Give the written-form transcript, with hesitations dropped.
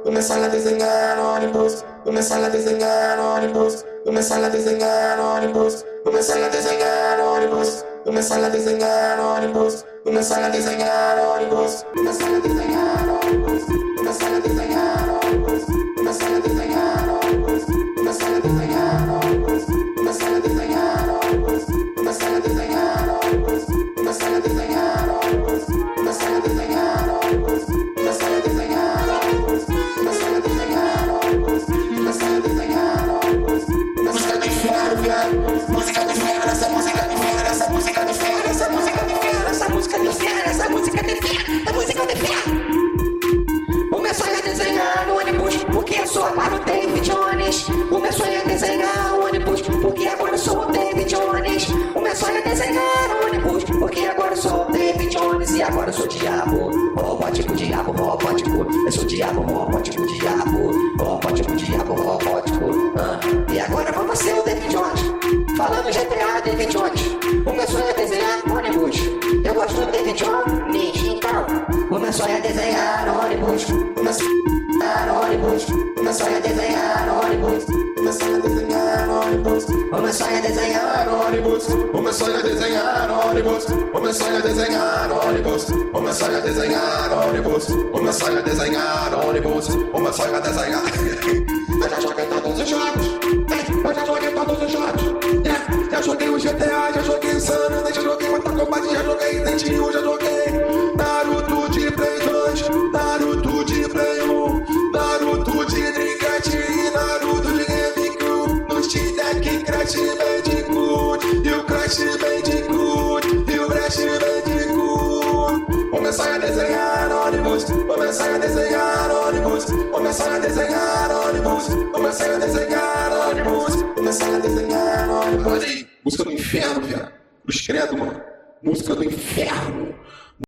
começar a desenhar ônibus, começar a desenhar ônibus, começar a desenhar ônibus, começar a desenhar ônibus, começar a desenhar ônibus, começar a desenhar ônibus, começar a desenhar ônibus, começar a desenhar ônibus, começar a desenhar ônibus, começar a desenhar ônibus, começar a desenhar ônibus, começar a desenhar ônibus, começar a desenhar ônibus, começar a desenhar ônibus, começar a desenhar ônibus, começar a desenhar ônibus, começar a desenhar ônibus, música do inferno, viado, música do inferno, essa música do inferno, essa música do inferno, essa música do inferno, essa música do inferno, essa música do inferno, essa música do inferno. Começou a desenhar ônibus, porque eu sou amado David Jones. Começou a desenhar ônibus, porque agora eu sou o David Jones. Começou a desenhar ônibus, porque agora eu sou o David Jones. E agora eu sou o diabo, robótico, diabo, robótico. Eu sou o diabo, robótico, diabo, robótico, diabo, robótico. E agora vamos ser o David Jones. Falando GTA, David Jones. Começou a desenhar ônibus. Eu gosto do David Jones, então. Começou a desenhar ônibus. Começou a ônibus. Começou a desenhar ônibus. Começou a desenhar ônibus. Começou a desenhar ônibus. Começou a desenhar ônibus. Começou a desenhar ônibus. Começou a desenhar ônibus. Começou a desenhar ônibus. Começou a desenhar. Eu já joguei todos os jogos. Eu já joguei todos os jogos. Já joguei o GTA, já joguei o San Andreas, já joguei Mortal Kombat, já joguei Resident Evil, já joguei Naruto de Play 2, Naruto de Play 1, Naruto de Dreamcast e Naruto de GameCube. No Steam Deck, Crash Bandicoot, e o Crash Bandicoot, e o Crash Bandicoot. Começar a desenhar ônibus, começar a desenhar ônibus, começar a desenhar ônibus, começar a desenhar ônibus, começar a desenhar ônibus. Música do inferno, viado. Cruz credo, mano. Música do inferno.